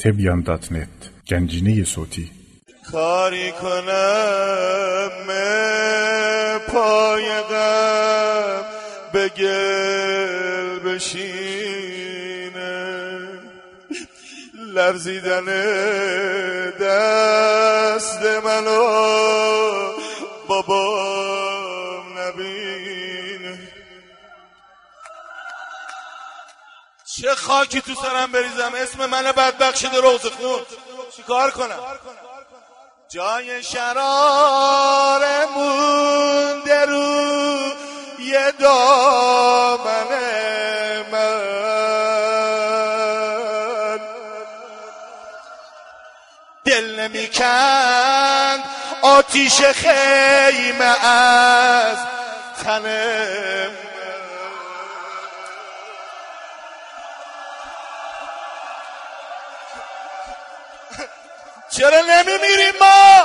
تبیان.net گنجینه صوتی. کاری کنم پای غم به گل بشینه، لرزیدن دست منو بابام نبینه. چه خاکی تو سرم بریزم اسم من بدبخت شده روز خون، چیکار کنم؟ جای شرار مونده رو یه دامن من، دل نمیکند آتیش خیمه از تن چرا نمیمیریم ما؟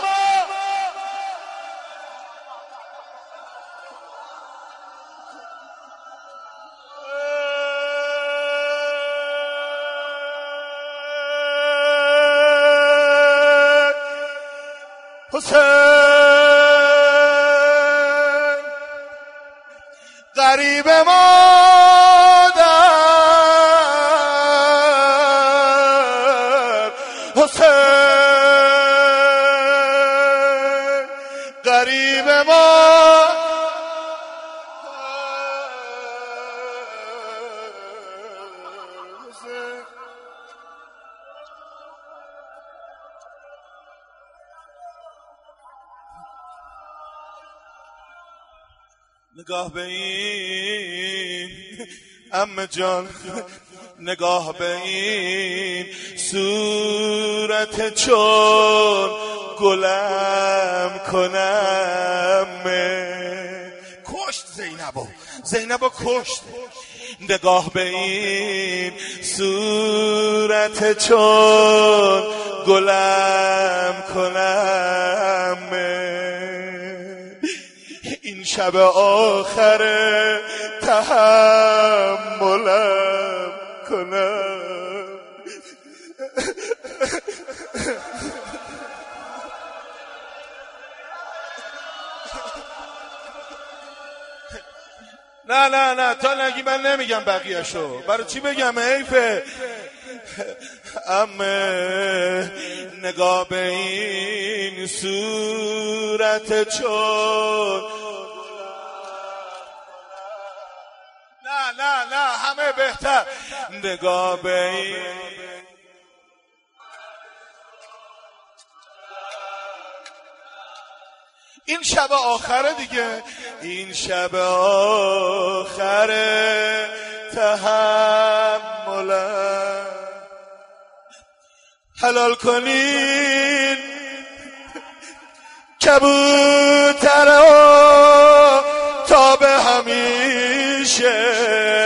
حسین غریب مادر، حسین غریب ما نگاه به این عمه جان، نگاه به این صورت چون گلم کنم، کشت زینبو کشت. نگاه به این صورت چون گلم کنم، این شب آخر تحملم کنم. نه تا نگی من نمیگم بقیه‌شو، برای چی بگم؟ حیفه. امه نگاه به این صورت چون، نه همه بهتر. نگاه به این شب آخره دیگه، این شب آخره تحملم. حلال کنین کبوتر تا به همیشه،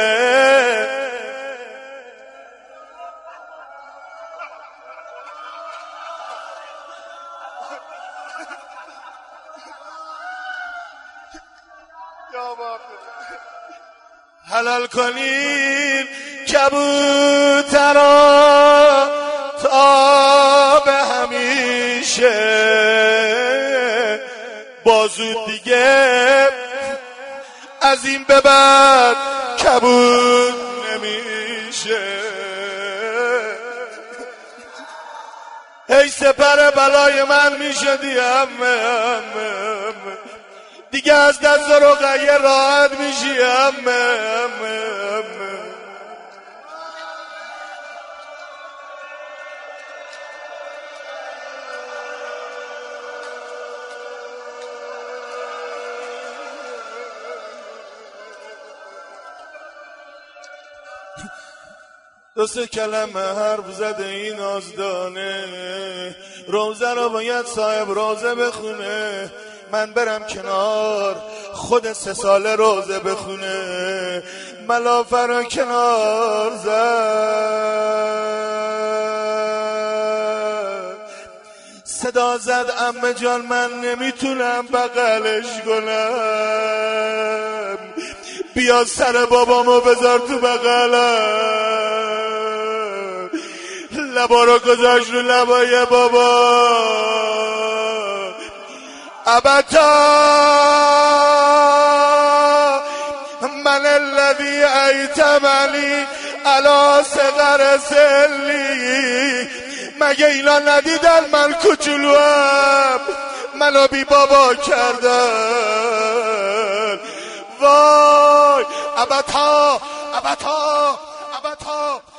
حلال کنین کبوترا تا به همیشه، بازو دیگه از این به بعد کبوت نمیشه. هی سپر بلای من میشدی همه دیگه، از دست رقیه راحت میشی همه. دو سه کلمه حرف زده این آزدانه، روزه رو باید صاحب روزه بخونه، من برم کنار خود 3 ساله روزه بخونه. ملافه رو کنار زد، صدا زد عمه جان من نمیتونم بغلش کنم، بیا سر بابامو بذار تو بغلم. لبا رو گذاشت رو لبای بابا. ابتا من الذی ایتمنی علی صغر سلی. مگه اینا ندیدن من کوچولوام، منو بی بابا کردن. وای ابتا ابتا ابتا